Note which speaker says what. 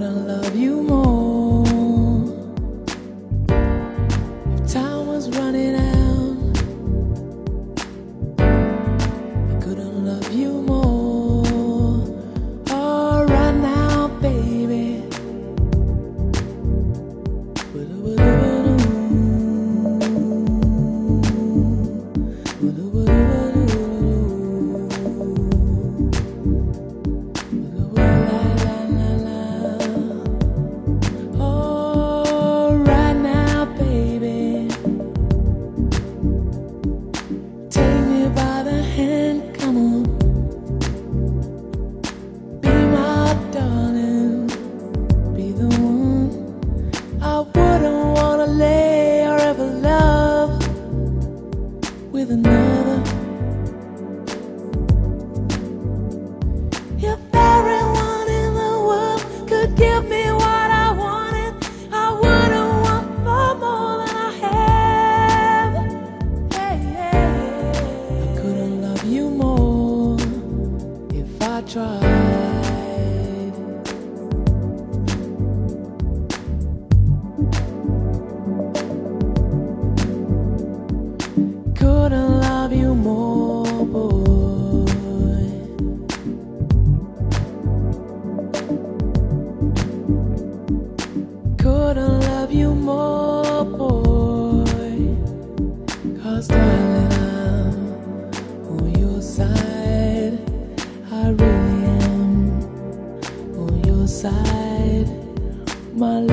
Speaker 1: couldn't love you more. If time was running out, I couldn't love you more. Oh, right now, baby. With another, if everyone in the world could give me what I wanted, I wouldn't want for more than I have. Hey, I couldn't love you more if I tried. Couldn't love you more, boy. Couldn't love you more, boy. 'Cause darling, I'm on your side. I really am on your side, my love.